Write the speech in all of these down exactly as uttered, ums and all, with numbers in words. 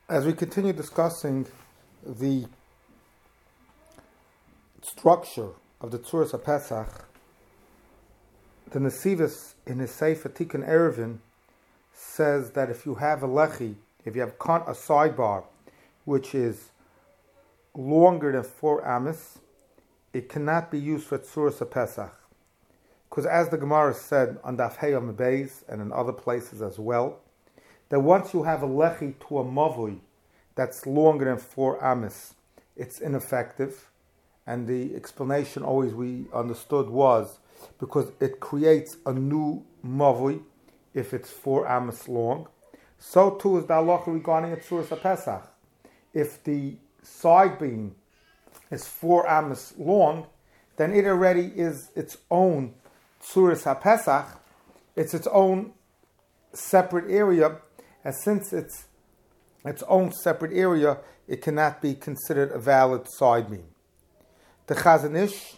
As we continue discussing the structure of the Tzuras HaPesach, the Nesivos in his Sefer Tikkun Eruvin says that if you have a lechi, if you have a sidebar which is longer than four amas, it cannot be used for Tzuras HaPesach. Because as the Gemara said on Daf Hey Amud Beis and in other places as well, that once you have a lechi to a mavui that's longer than four amas, it's ineffective. And the explanation always we understood was because it creates a new mavui if it's four amas long. So too is the halacha regarding a Tzuras HaPesach. If the side beam is four amas long, then it already is its own Tzuras HaPesach. It's its own separate area, and since it's its own separate area, it cannot be considered a valid side beam. The Chazon Ish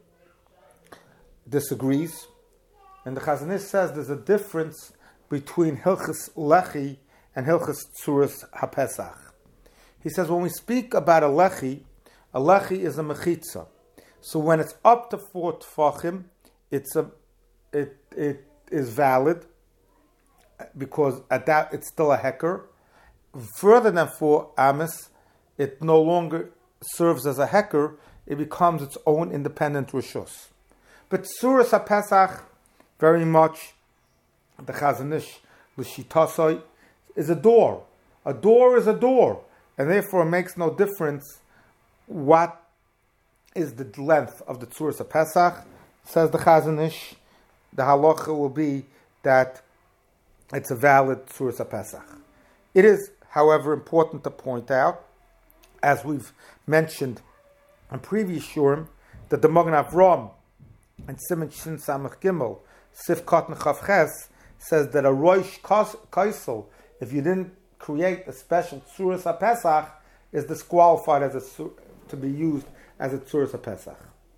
disagrees, and the Chazon Ish says there's a difference between Hilchas Lechi and Hilchas Tzuras HaPesach. He says when we speak about a Lechi, a Lechi is a Mechitza. So when it's up to four Tfachim, it's a it it is valid because at that it's still a heker. Further than four amas, it no longer serves as a heker. It becomes its own independent rishus. But Tzuras HaPesach, very much the Chazon Ish l'shitasoi, is a door. A door is a door, and therefore it makes no difference what is the length of the Tzuras HaPesach. Says the Chazon Ish, the halacha will be that it's a valid Tzuras HaPesach. It is, however, important to point out, as we've mentioned in previous shurim, that the Magen Avraham and Siman Shin Samach Gimel, Sif Katan Chav Ches, says that a Rosh Kaisel, if you didn't create a special Tzuras HaPesach, is disqualified as a, to be used as a Tzuras HaPesach.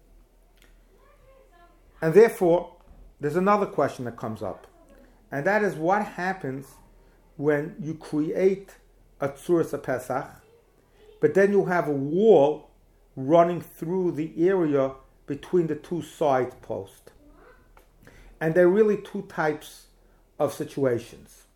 And therefore, there's another question that comes up, and that is what happens when you create a Tzuras HaPesach, but then you have a wall running through the area between the two side posts. And there are really two types of situations.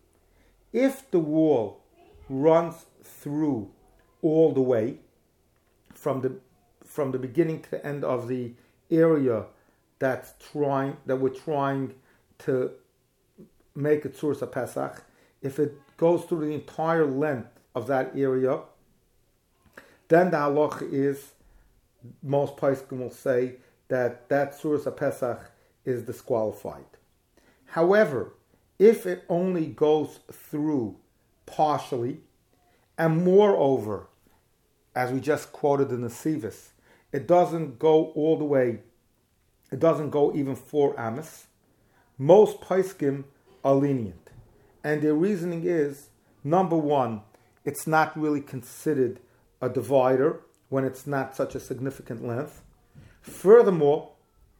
If the wall runs through all the way from the from the beginning to the end of the area that's trying that we're trying to make a Tzuras HaPesach, if it goes through the entire length of that area, then the halacha is, most poskim will say that that Tzuras HaPesach is disqualified. However, if it only goes through partially, and moreover, as we just quoted in the Nesivos, it doesn't go all the way, it doesn't go even four amas, most poskim are lenient. And their reasoning is, number one, it's not really considered a divider when it's not such a significant length. Furthermore,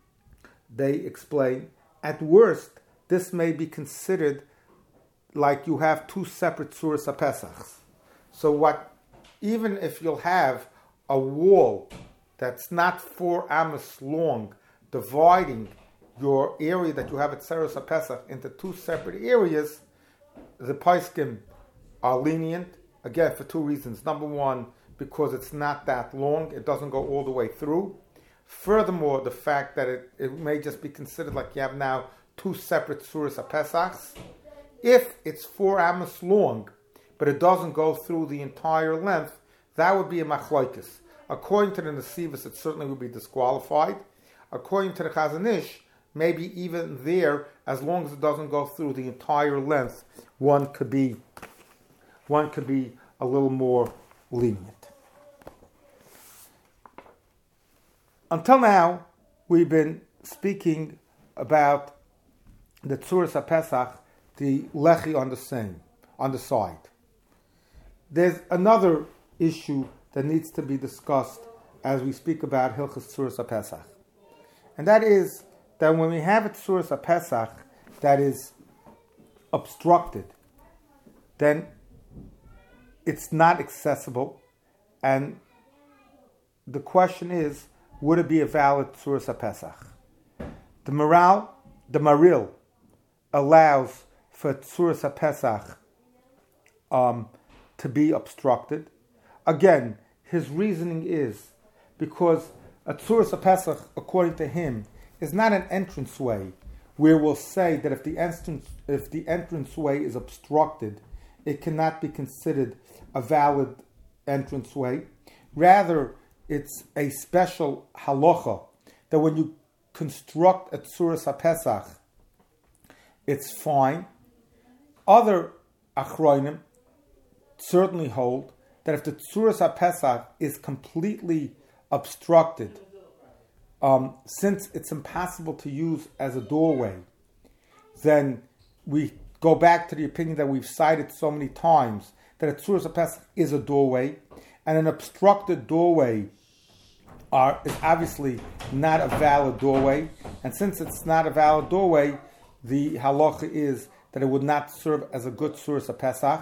they explain, at worst, this may be considered like you have two separate Tzuras HaPesachs. So what, even if you'll have a wall that's not four amas long, dividing your area that you have at Tzuras HaPesach into two separate areas, the poskim are lenient, again, for two reasons. Number one, because it's not that long, it doesn't go all the way through. Furthermore, the fact that it, it may just be considered like you have now two separate Tzuras HaPesachs. If it's four amas long, but it doesn't go through the entire length, that would be a machlokes. According to the Nesivos, it certainly would be disqualified. According to the Chazon Ish, maybe even there, as long as it doesn't go through the entire length, one could be, one could be a little more lenient. Until now, we've been speaking about the Tzuras HaPesach, the lechi on the same, on the side. There's another issue that needs to be discussed as we speak about Hilchas Tzuras HaPesach. And that is that when we have a Tzuras HaPesach that is obstructed, then it's not accessible, and the question is, would it be a valid Tzuras HaPesach? The Maral, the Maril, allows for Tzuras HaPesach um, to be obstructed. Again, his reasoning is because a Tzuras HaPesach, according to him, is not an entranceway where we'll say that if the entrance if the entranceway is obstructed, it cannot be considered a valid entranceway. Rather, it's a special halacha that when you construct a Tzuras HaPesach, it's fine. Other achronim certainly hold that if the Tzuras HaPesach is completely obstructed, um, since it's impossible to use as a doorway, then we go back to the opinion that we've cited so many times, that a Tzuras HaPesach is a doorway, and an obstructed doorway are, is obviously not a valid doorway, and since it's not a valid doorway, the halacha is that it would not serve as a good Tzuras HaPesach.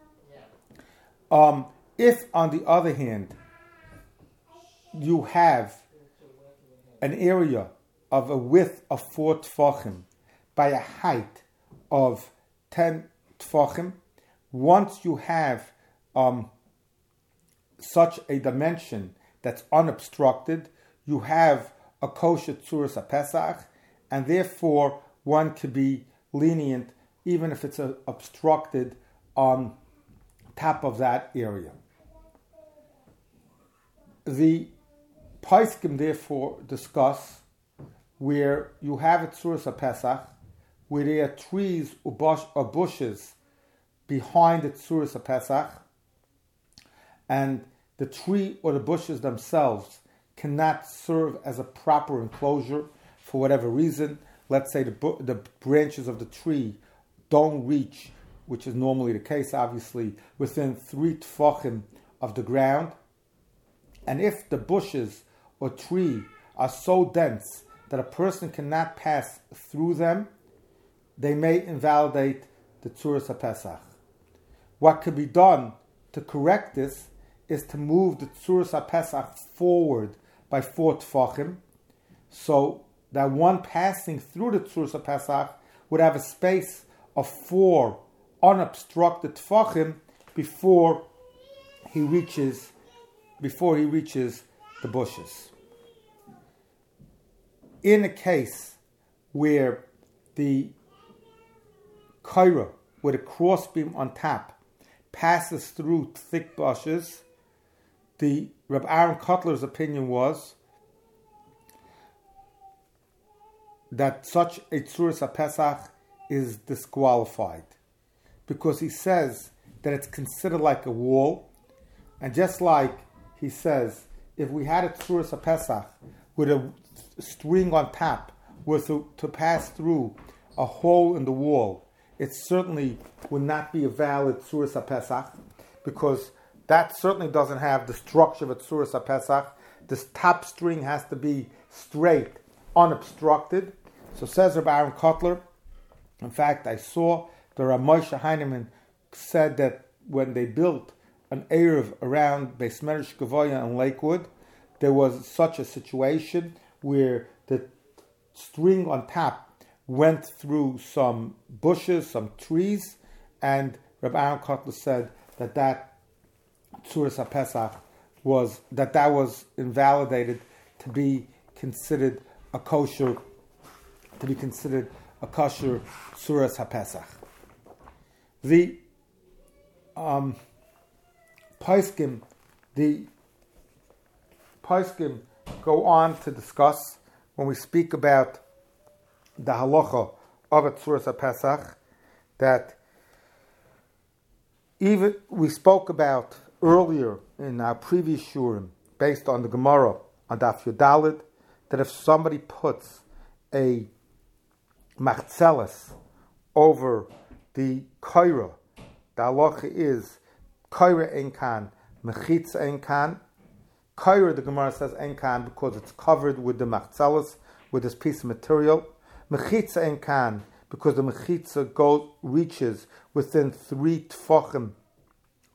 Um, if, on the other hand, you have an area of a width of four tfachim by a height of ten tfachim, once you have um, such a dimension that's unobstructed, you have a kosher Tzuras HaPesach, and therefore one could be lenient even if it's a, obstructed on top of that area. The Paiskim therefore discuss where you have a Tzuras HaPesach, where there are trees or, bush, or bushes behind the Tzuras HaPesach, and the tree or the bushes themselves cannot serve as a proper enclosure for whatever reason. Let's say the, bu- the branches of the tree don't reach, which is normally the case, obviously, within three tfachim of the ground. And if the bushes or tree are so dense that a person cannot pass through them, they may invalidate the Tzuras HaPesach. What could be done to correct this is to move the Tzuras HaPesach forward by four tfachim, so that one passing through the Tzuras HaPesach would have a space of four unobstructed tfachim before he reaches before he reaches the bushes. In a case where the kaira, with a crossbeam on top, passes through thick bushes, the Reb Aaron Kotler's opinion was that such a Tzuras HaPesach is disqualified, because he says that it's considered like a wall, and just like he says, if we had a Tzuras HaPesach with a string on top were to, to pass through a hole in the wall, it certainly would not be a valid Tzuras HaPesach, because that certainly doesn't have the structure of a Tzuras HaPesach. This top string has to be straight, unobstructed. So says Rabbi Aaron Kotler, in fact, I saw the Rav Moshe Heinemann said that when they built an Erev around Beis Medrash Gavoya in Lakewood, there was such a situation where the string on top went through some bushes, some trees, and Rabbi Aaron Kotler said that that Tzuras HaPesach was, that that was invalidated to be considered a kosher, to be considered a kosher Tzuras HaPesach. The um, Paiskim, the Paiskim go on to discuss, when we speak about the halacha of a Tzuras HaPesach, that even we spoke about earlier in our previous shurim, based on the Gemara on Daf Yudalid, that if somebody puts a machzeles over the kaira, the halacha is kaira enkan, mechitza enkan. Kaira, the Gemara says enkan because it's covered with the machzeles, with this piece of material. Mechitza enkan because the mechitza goes reaches within three tfachim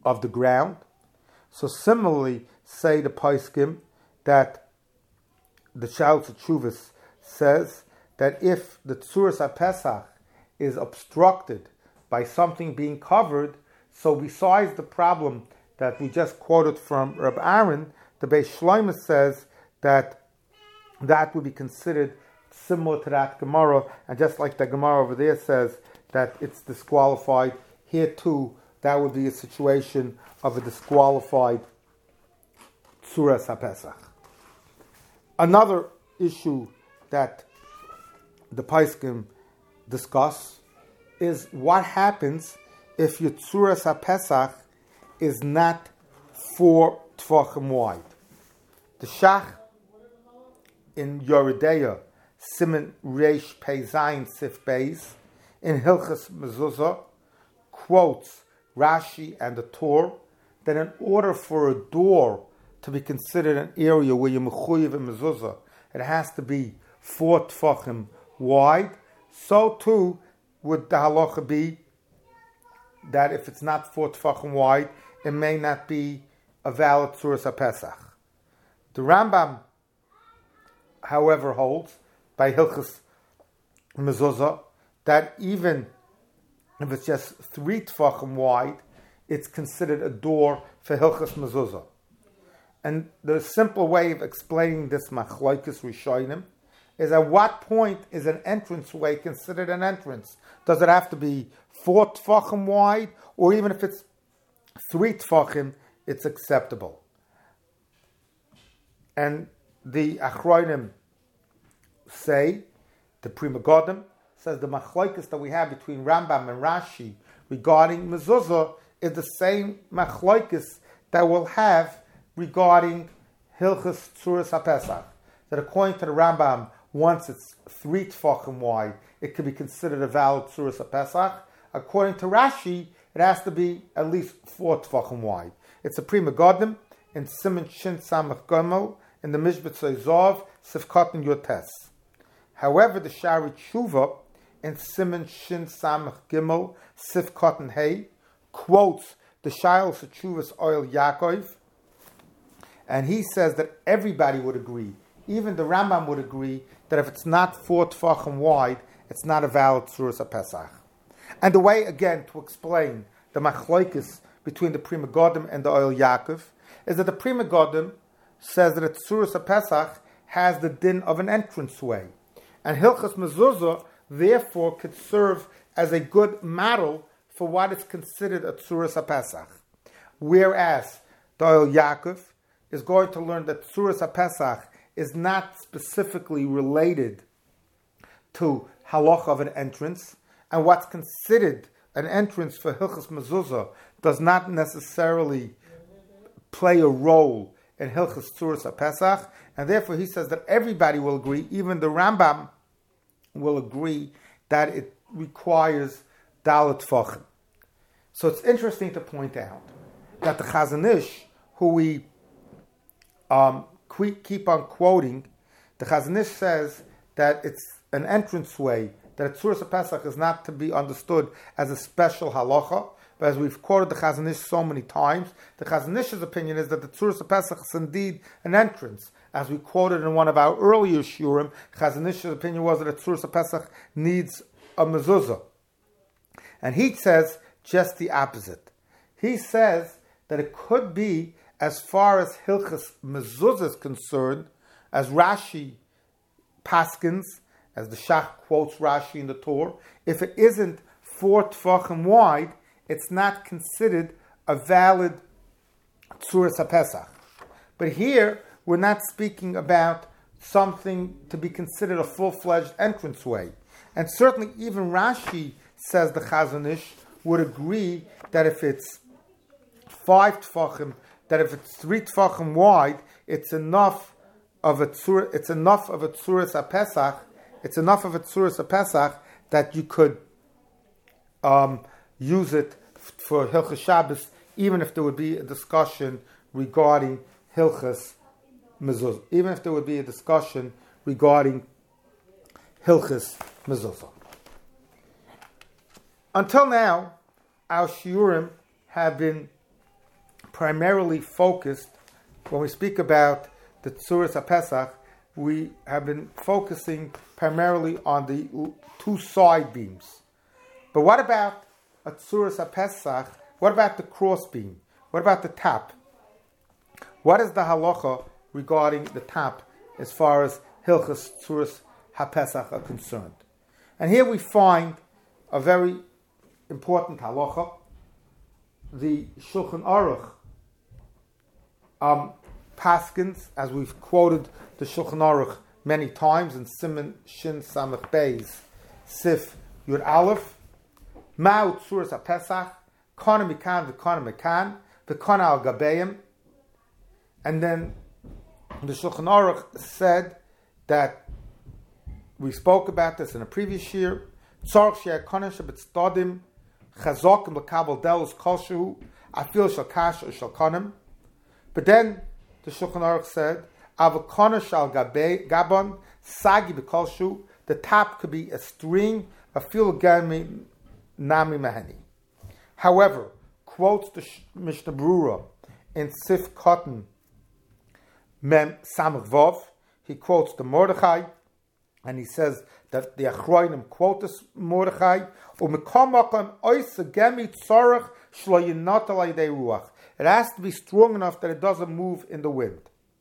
of the ground. So similarly, say the Paiskim that the Shalos Tshuvos says that if the Tzuras HaPesach is obstructed by something being covered, so besides the problem that we just quoted from Reb Aaron, the Beis Shlomo says that that would be considered similar to that Gemara, and just like the Gemara over there says that it's disqualified, here too that would be a situation of a disqualified Tzuras HaPesach. Another issue that the Paiskim discuss is what happens if your Tzuras HaPesach is not four Tvachim wide. The Shach in Yoredeya, Siman Reish Pei Zayin Sif Beis, in Hilchas Mezuzah, quotes Rashi and the Torah that in order for a door to be considered an area where you're mechuyev in mezuzah, it has to be four tfachim wide. So too would the halacha be that if it's not four tfachim wide, it may not be a valid tzuras HaPesach. The Rambam, however, holds by Hilchas Mezuzah that even if it's just three tfachim wide, it's considered a door for Hilchas Mezuzah. And the simple way of explaining this machlokes rishonim is at what point is an entranceway considered an entrance? Does it have to be four tfachim wide, or even if it's three tfachim, it's acceptable? And the achronim say, the Pri Megadim says the machlokes that we have between Rambam and Rashi regarding mezuzah is the same machlokes that we'll have regarding Hilchas Tzuras HaPesach. That according to the Rambam, once it's three tfachim wide, it can be considered a valid Tzuras HaPesach. According to Rashi, it has to be at least four tfachim wide. It's a Pri Megadim in Siman Shin Samach Gomel in the Mishbet Zov Sifkat and Yotes. However, the Shari Tshuva in Siman Shin Samach Gimel Sifkat and Hey quotes the Shalos Tshuvos Oil Yaakov, and he says that everybody would agree, even the Rambam would agree, that if it's not four tfachim wide, it's not a valid Tzuras HaPesach. And the way, again, to explain the machlokes between the Pri Megadim and the Oil Yaakov is that the Pri Megadim says that a Tzuras HaPesach has the din of an entranceway. And Hilchas Mezuzah, therefore, could serve as a good model for what is considered a Tzuras HaPesach. Whereas the Oil Yaakov is going to learn that Tzuras HaPesach is not specifically related to halacha of an entrance, and what's considered an entrance for Hilchas Mezuzah does not necessarily play a role in Hilchas Tzuras HaPesach, and therefore he says that everybody will agree, even the Rambam will agree, that it requires Dalet Tfachim. So it's interesting to point out that the Chazon Ish, who we um, keep on quoting, the Chazon Ish says that it's an entranceway, that a Tzuras HaPesach is not to be understood as a special halacha, but as we've quoted the Chazon Ish so many times, the Chazon Ish's opinion is that the Tzuras HaPesach is indeed an entrance. As we quoted in one of our earlier shurim, Chazon Ish's opinion was that a Tzuras HaPesach needs a mezuzah. And he says just the opposite. He says that it could be, as far as Hilchas Mezuzah is concerned, as Rashi paskins, as the Shach quotes Rashi in the Torah, if it isn't four tfachim wide, it's not considered a valid Tzuras HaPesach. But here, we're not speaking about something to be considered a full-fledged entranceway. And certainly even Rashi says the Chazon Ish would agree that if it's five tfachim, that if it's three tfachim wide, it's enough of a tzur, it's enough of a Tzuras HaPesach, it's enough of a Tzuras HaPesach that you could um, use it for Hilchas Shabbos, even if there would be a discussion regarding Hilchas Mezuzah, even if there would be a discussion regarding Hilchas Mezuzah. Until now, our shiurim have been primarily focused, when we speak about the Tzuras HaPesach, we have been focusing primarily on the two side beams. But what about a Tzuras HaPesach? What about the cross beam? What about the top? What is the halacha regarding the top as far as Hilchas Tzuras HaPesach are concerned? And here we find a very important halacha. The Shulchan Aruch um, paskins, as we've quoted the Shulchan Aruch many times in Siman Shin Samach Beis Sif Yud Aleph, Ma'u Tzuras HaPesach, Kana Mikan v'Kana Mikan v'Kana al Gabeim. And then the Shulchan Aruch said that we spoke about this in a previous year. Tzarech she'er kana shebetzadim chazokim l'kabel delos kolshu afil shel kash or shel kanim. But then the Shulchan Aruch said, avakana shal gabon sagi b'kolshu. The top could be a string, afil gami nami mahani. However, quotes the Mishnah Brura in Sif Cotton Mem Samach Vov. He quotes the Mordechai, and he says that the Achroinim quote this Mordechai. It has to be strong enough that it doesn't move in the wind.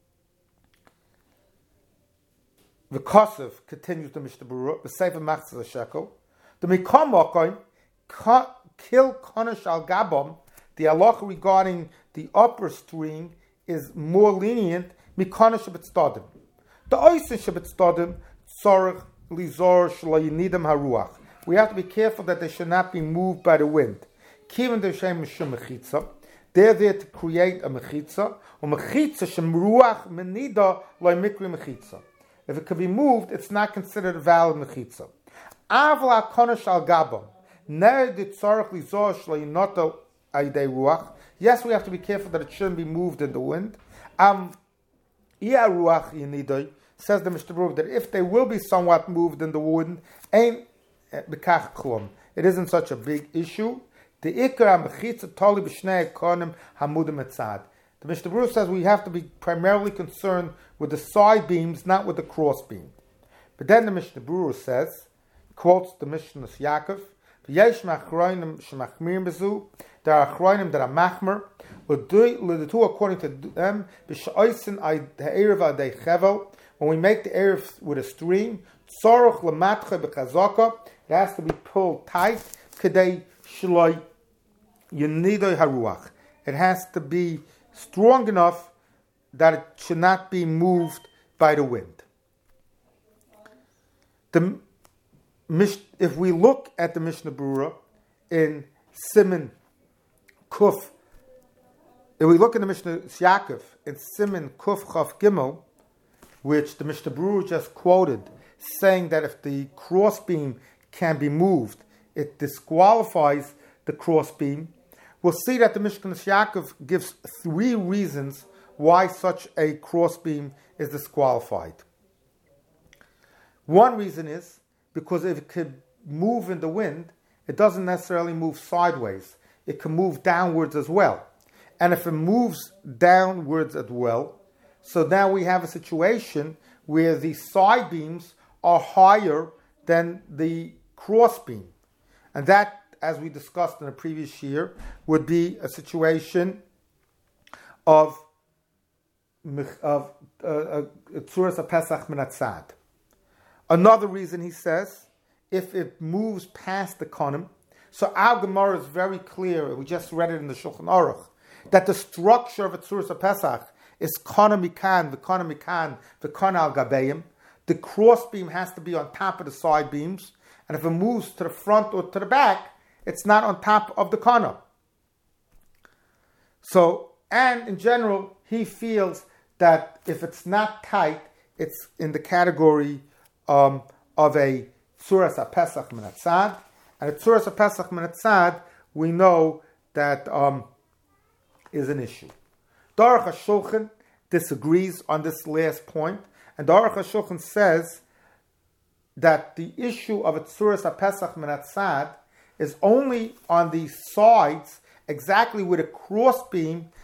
The Kosev continues the Mishnah Berurah, the Sefer Machzor Shekel. The Mikam Mokoim kill Konesh al Gabom. The halacha regarding the upper string is more lenient. Mikana shebetzadim. The oisin shebetzadim tzorich lizor shlayinidam haruach. We have to be careful that they should not be moved by the wind. Kiven d'shem mishum mechitza. They're there to create a mechitza. Or mechitza shem ruach menida loy mikri mechitza. If it can be moved, it's not considered a valid mechitza. Avla konesh al gabam. Ner di tzorich lizor shlayinota aydei ruach. Yes, we have to be careful that it shouldn't be moved in the wind. Um. Says the Mishnah Berurah that if they will be somewhat moved in the wind, ain't bekach klum. It isn't such a big issue. The ikar mechitza toli b'shnei konim hamudim etzad. The Mishnah Berurah says we have to be primarily concerned with the side beams, not with the cross beam. But then the Mishnah Berurah says, quotes the Mishnah Yaakov, v'yesh machroinim shemachmir bezu. There are achroinim that are machmer. According to them, when we make the erev with a string, it has to be pulled tight. It has to be strong enough that it should not be moved by the wind. The, if we look at the Mishnah Berurah in Siman Kuf, if we look at the Mishnah Yaakov in Siman Kuf Chav Gimel, which the Mishnah Berurah just quoted, saying that if the crossbeam can be moved, it disqualifies the crossbeam, we'll see that the Mishnah Yaakov gives three reasons why such a crossbeam is disqualified. One reason is because if it could move in the wind, it doesn't necessarily move sideways. It can move downwards as well. And if it moves downwards as well, so now we have a situation where the side beams are higher than the cross beam. And that, as we discussed in a previous year, would be a situation of of Tzuras HaPesach min hatzad. Another reason, he says, if it moves past the konim, so our Gemara is very clear, we just read it in the Shulchan Aruch, that the structure of a Tzuras HaPesach is kana mikan, v'kana mikan, v'kana al gabeim. The cross beam has to be on top of the side beams, and if it moves to the front or to the back, it's not on top of the kana. So, and in general, he feels that if it's not tight, it's in the category um, of a Tzuras HaPesach min hatzad. And a Tzuras HaPesach min hatzad, we know that um, is an issue. The Aruch HaShulchan disagrees on this last point, and the Aruch HaShulchan says that the issue of a Tzuras HaPesach min hatzad is only on the sides, exactly where the cross beam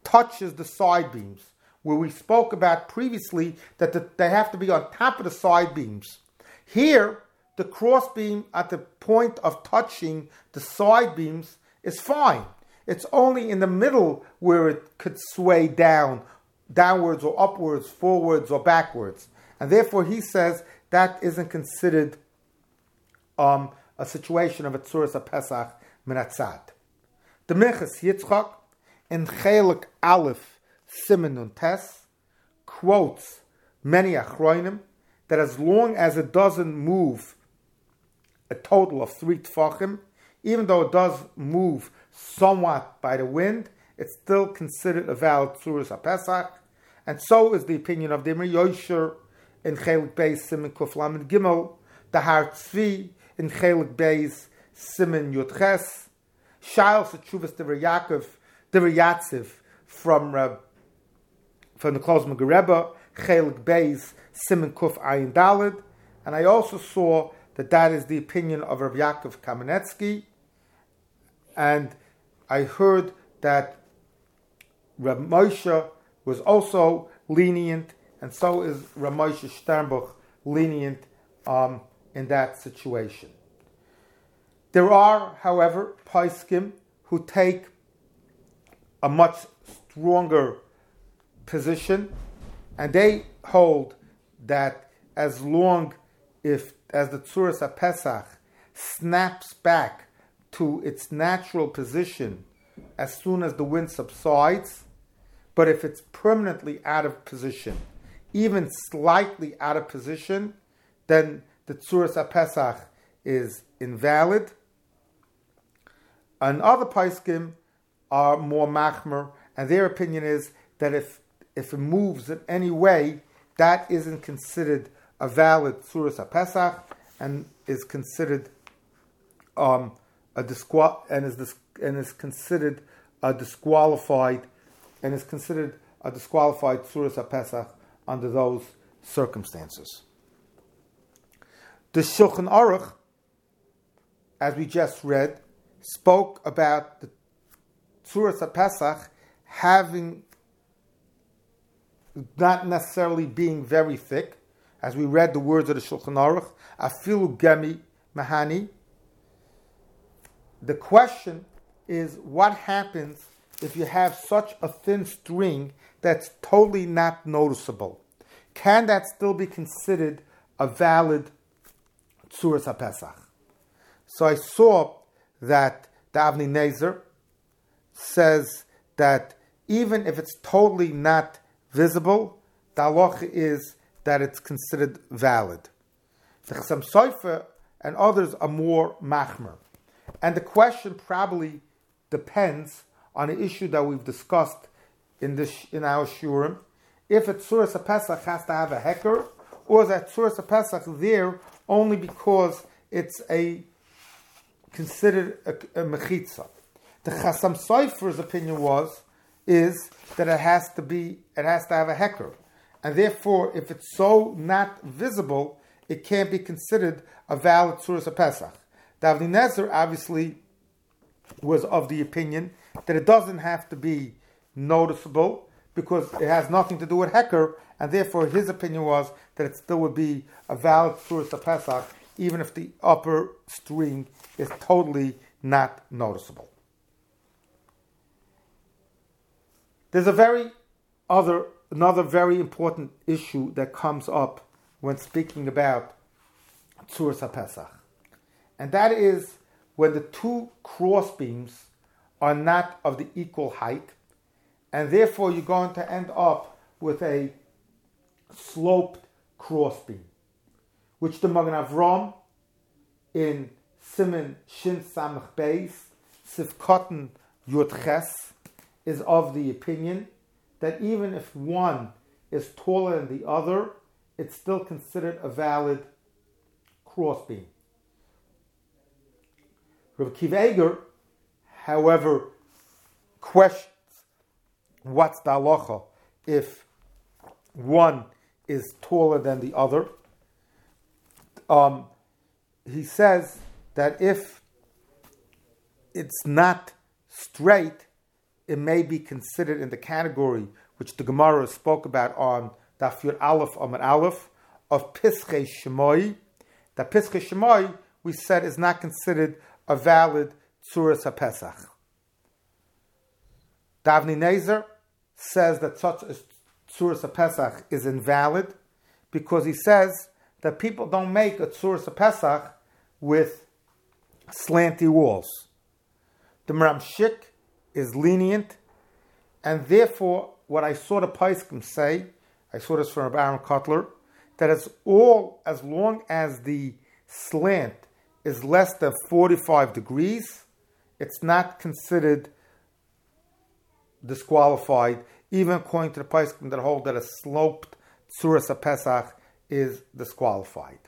touches the side beams, where we spoke about previously that the, they have to be on top of the side beams. Here, the cross beam at the point of touching the side beams is fine. It's only in the middle where it could sway down, downwards or upwards, forwards or backwards. And therefore he says that isn't considered um, a situation of a Tzuras HaPesach Minatzad. The Minchas Yitzchak in Chelik Aleph Siman Nun Tes quotes many Achronim that as long as it doesn't move a total of three tfachim, even though it does move somewhat by the wind, it's still considered a valid Tzuras HaPesach. And so is the opinion of the Mir Yosher in Chelik Beis Siman Kuf Lamed Gimel, the Har Tzvi in Chelik Beis Siman Yud Ches, Shail Setshuvas Dever Yaakov, Dever Yatziv from uh, from the Klozmer Rebbe, Chelik Beis Siman Kuf Ayin Daled, and I also saw that that is the opinion of Rav Yaakov Kamenetsky, and I heard that Rav Moshe was also lenient, and so is Rav Moshe Sternbuch lenient um, in that situation. There are, however, Paiskim who take a much stronger position, and they hold that as long if as the Tzuras HaPesach snaps back to its natural position as soon as the wind subsides, but if it's permanently out of position, even slightly out of position, then the Tzuras HaPesach is invalid. And other Paiskim are more machmer, and their opinion is that if if it moves in any way, that isn't considered a valid Tzuras HaPesach and is considered um, a disqual and is dis- and is considered a disqualified and is considered a disqualified Tzuras HaPesach under those circumstances. The Shulchan Aruch, as we just read, spoke about the Tzuras HaPesach having not necessarily being very thick, as we read the words of the Shulchan Aruch, afilu gemi mahani. The question is, what happens if you have such a thin string that's totally not noticeable? Can that still be considered a valid Tzuras HaPesach? So I saw that the Avnei Nezer says that even if it's totally not visible, the halacha is that it's considered valid. The Chassam Sofer and others are more machmer. And the question probably depends on an issue that we've discussed in this in our shurim. If a Tzuras HaPesach has to have a heker, or is that Tzuras HaPesach there only because it's a considered a, a mechitza? The Chassam Sofer's opinion was is that it has to be it has to have a heker, and therefore, if it's so not visible, it can't be considered a valid Tzuras HaPesach. The Avnei Nezer obviously was of the opinion that it doesn't have to be noticeable because it has nothing to do with heker, and therefore his opinion was that it still would be a valid Tzuras HaPesach even if the upper string is totally not noticeable. There's a very other another very important issue that comes up when speaking about Tzuras HaPesach, and that is when the two cross beams are not of the equal height, and therefore you're going to end up with a sloped cross beam, which the Magen Avram in Siman Shin Samach Beis Sivkotten Yud Ches is of the opinion that even if one is taller than the other, it's still considered a valid cross beam. Rav Akiva Eiger, however, questions what's the halacha if one is taller than the other. Um, he says that if it's not straight, it may be considered in the category which the Gemara spoke about on Daf Yud Aleph Amud Aleph of Pischei Shemoi. That Pischei Shemoi, we said, is not considered a valid Tzuras HaPesach. Davni Nezer says that such a Tzuras HaPesach is invalid because he says that people don't make a Tzuras HaPesach with slanty walls. The Maramshik is lenient, and therefore what I saw the Paiskim say, I saw this from Rabbi Aaron Kotler, that it's all, as long as the slant is less than forty-five degrees, it's not considered disqualified, even according to the Paiskim that hold that a sloped Tzuras HaPesach is disqualified.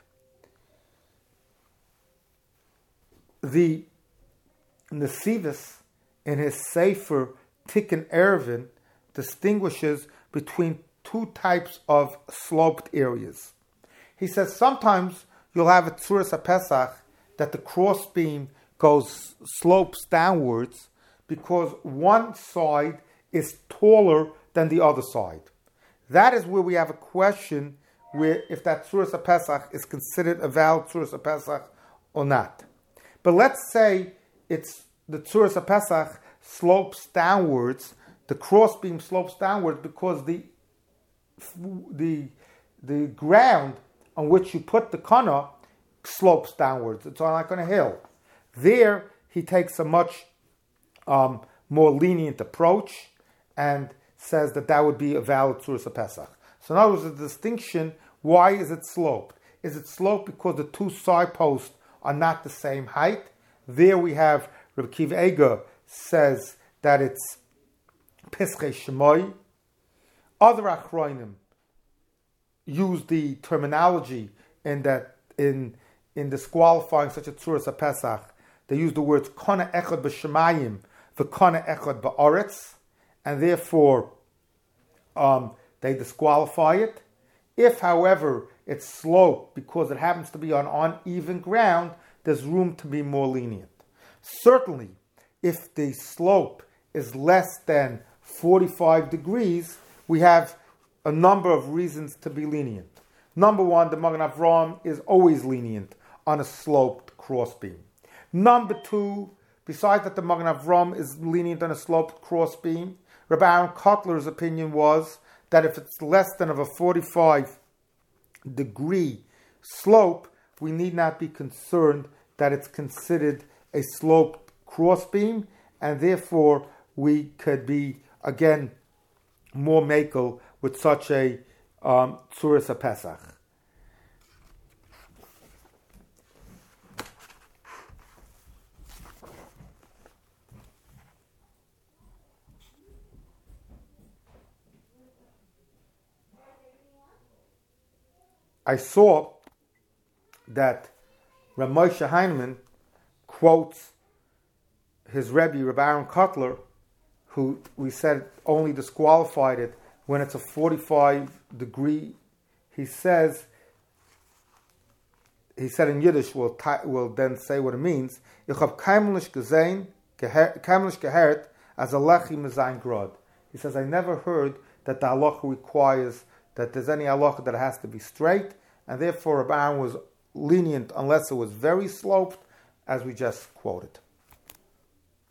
The Nesivis, in his Sefer Tikkun Eruvin, distinguishes between two types of sloped areas. He says sometimes you'll have a Tzuras HaPesach that the crossbeam goes slopes downwards because one side is taller than the other side. That is where we have a question where if that Tzuras HaPesach is considered a valid Tzuras HaPesach or not. But let's say it's the Tzuras HaPesach slopes downwards, the crossbeam slopes downwards because the the the ground on which you put the kana slopes downwards. It's like on a hill. There, he takes a much um, more lenient approach and says that that would be a valid Tzuras HaPesach. So in other words, the distinction, why is it sloped? Is it sloped because the two side posts are not the same height? There we have Rabbi Akiva Eiger says that it's Pischei Shemoi. Other Achronim use the terminology in that in in disqualifying such a Tzuras HaPesach. They use the words Kana Echad B'Shemayim v'Kana Echad Ba'aretz, and therefore um, they disqualify it. If, however, it's sloped because it happens to be on uneven ground, there's room to be more lenient. Certainly, if the slope is less than forty-five degrees, we have a number of reasons to be lenient. Number one, the Magen Avraham is always lenient on a sloped crossbeam. Number two, besides that the Magen Avraham is lenient on a sloped crossbeam, Rabbi Aaron Kotler's opinion was that if it's less than of a forty-five degree slope, we need not be concerned that it's considered a sloped crossbeam, and therefore we could be, again, more makel with such a um, Tzuras HaPesach. I saw that Rav Moshe Heinemann quotes his Rebbe, Rabbi Aaron Kotler, who we said only disqualified it when it's a forty-five degree. He says, he said in Yiddish, we'll, we'll then say what it means. Ich hab keimlich gesehen, keimlich gehört, as a lechi mezayin grod. He says, I never heard that the halacha requires that there's any halacha that has to be straight, and therefore Rabbi Aaron was lenient unless it was very sloped, as we just quoted.